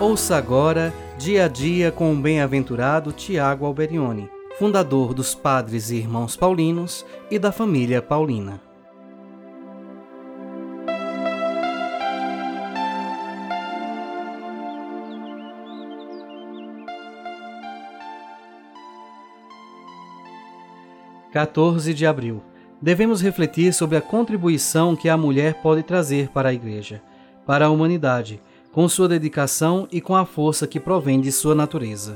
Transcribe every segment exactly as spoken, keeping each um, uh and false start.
Ouça agora Dia a Dia com o bem-aventurado Tiago Alberione, fundador dos Padres e Irmãos Paulinos e da família Paulina. quatorze de abril. Devemos refletir sobre a contribuição que a mulher pode trazer para a Igreja, para a humanidade, com sua dedicação e com a força que provém de sua natureza.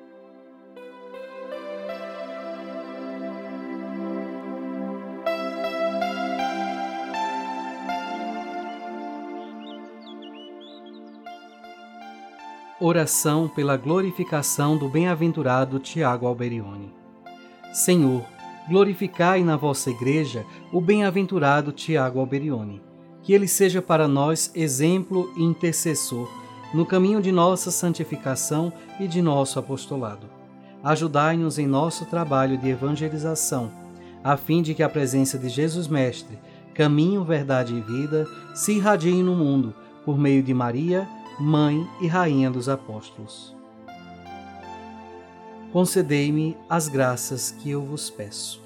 Oração pela glorificação do bem-aventurado Tiago Alberione. Senhor, glorificai na vossa Igreja o bem-aventurado Tiago Alberione, que ele seja para nós exemplo e intercessor no caminho de nossa santificação e de nosso apostolado. Ajudai-nos em nosso trabalho de evangelização, a fim de que a presença de Jesus Mestre, caminho, verdade e vida, se irradie no mundo por meio de Maria, Mãe e Rainha dos Apóstolos. Concedei-me as graças que eu vos peço.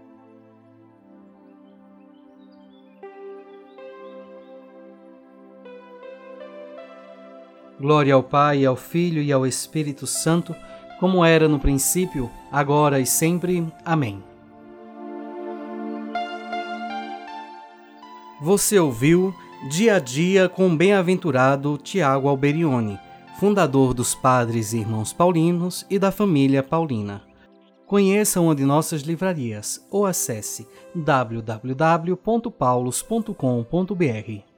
Glória ao Pai, ao Filho e ao Espírito Santo, como era no princípio, agora e sempre. Amém. Você ouviu Dia a Dia com o bem-aventurado Tiago Alberione, fundador dos Padres e Irmãos Paulinos e da família Paulina. Conheça uma de nossas livrarias ou acesse w w w ponto paulos ponto com ponto b r.